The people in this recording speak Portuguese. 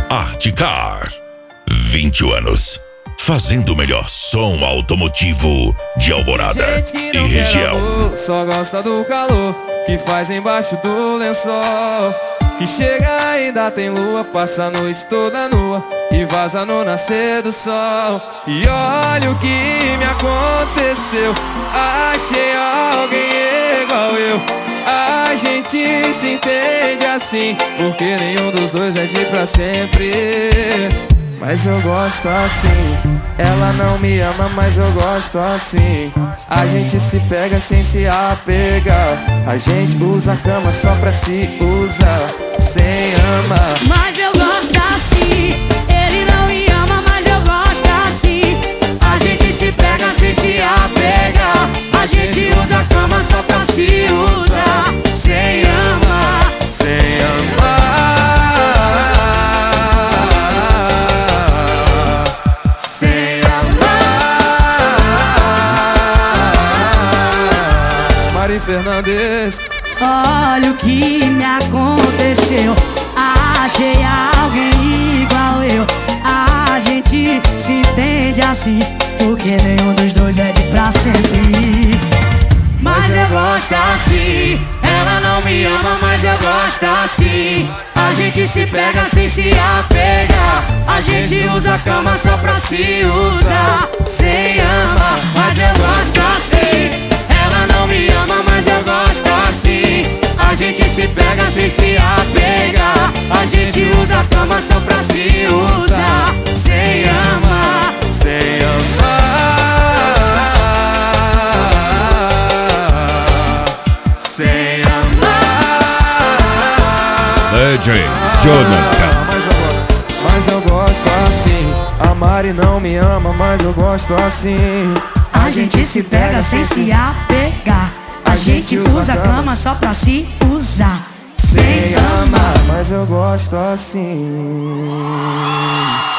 Artecar. 20 anos. Fazendo o melhor som automotivo de Alvorada e região. Amor, só gosta do calor que faz embaixo do lençol. Que chega ainda tem lua, passa a noite toda nua e vaza no nascer do sol. E olha o que me aconteceu, achei alguém igual eu. A gente se entende assim, porque nenhum dos dois é de pra sempre. Mas eu gosto assim. Ela não me ama, mas eu gosto assim. A gente se pega sem se apegar. A gente usa a cama só pra se usar, sem amar. Mas eu gosto assim. Ele não me ama, mas eu gosto assim. A gente se pega sem se apegar. A gente usa a cama só pra se usar, sem amar, sem amar. Fernandes. Olha o que me aconteceu, achei alguém igual eu. A gente se entende assim, porque nenhum dos dois é de pra sempre. Mas eu gosto assim. Ela não me ama, mas eu gosto assim. A gente se pega sem se apegar. A gente usa a cama só pra se usar, sem amar. Mas eu gosto assim. Ela não me ama, mas eu gosto assim. A gente se pega sem se apegar. A gente usa a cama só pra se usar, sem amar, sem amar, sem amar. DJ Jonathan. Mas eu gosto assim. A Mari não me ama, mas eu gosto assim. A gente se pega sem se apegar. A gente usa a cama só pra se usar, sem amar. Mas eu gosto assim.